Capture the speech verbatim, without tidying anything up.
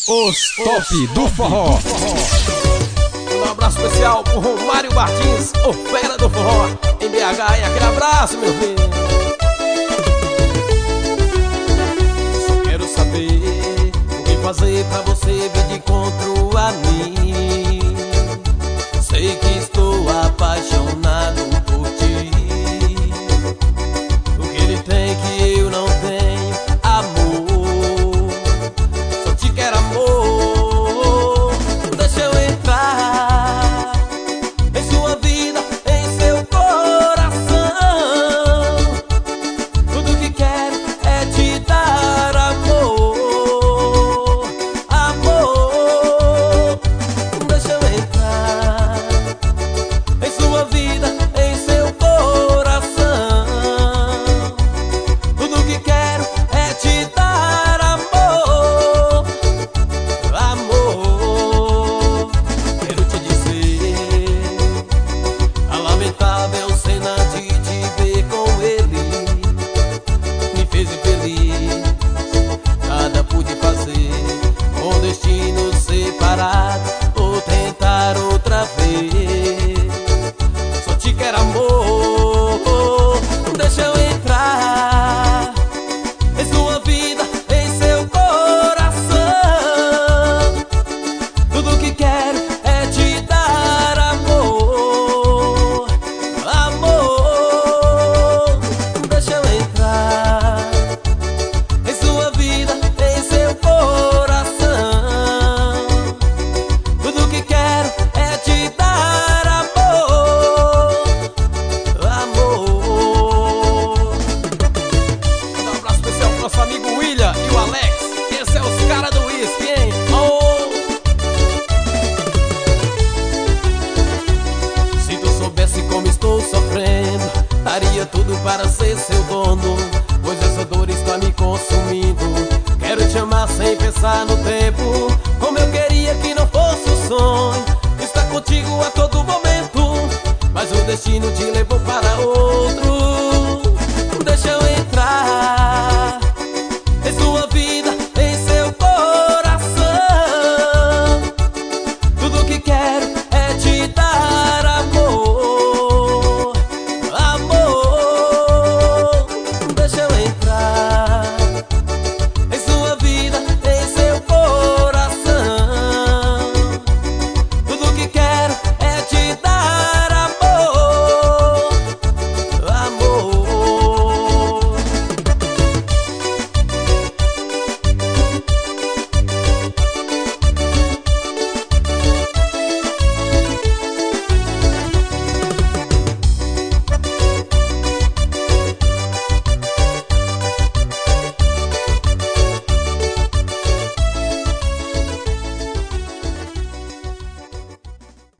Os top do forró. Um abraço especial pro Romário Martins, o fera do forró em B H. E aquele abraço, meu filho. Só quero saber o que fazer pra você vir de encontro a mim. Sei que estou apaixonado por ti. O que ele tem que eu não tenho, amor. Só te quero amor. Deixa eu entrar em sua vida, em seu coração. Tudo que quero é te dar amor. Amor. Deixa eu entrar em sua vida, em seu coração. Tudo que quero é te dar amor. Amor. Quero te dizer a lamentável cena de te ver com ele me fez infeliz. Nada pude fazer com o destino separado ou tentar outra vez. Só te quero amor. Deixa eu entrar em sua vida, em seu coração. Tudo que quero é te dar amor. Amor. Deixa eu entrar em sua vida, em seu coração. Tudo que quero é te dar amor. Amor. Um abraço especial pro nosso amigo William e o Alex. Esse é os caras do whisky, hein? Oh! Se tu soubesse como estou sofrendo, daria tudo para ser seu dono, pois essa dor está me consumindo. Quero te amar sem pensar no tempo, como eu queria que não fosse um sonho estar contigo a todo momento, mas o destino te levou para outro. Deixa eu entrar em sua vida,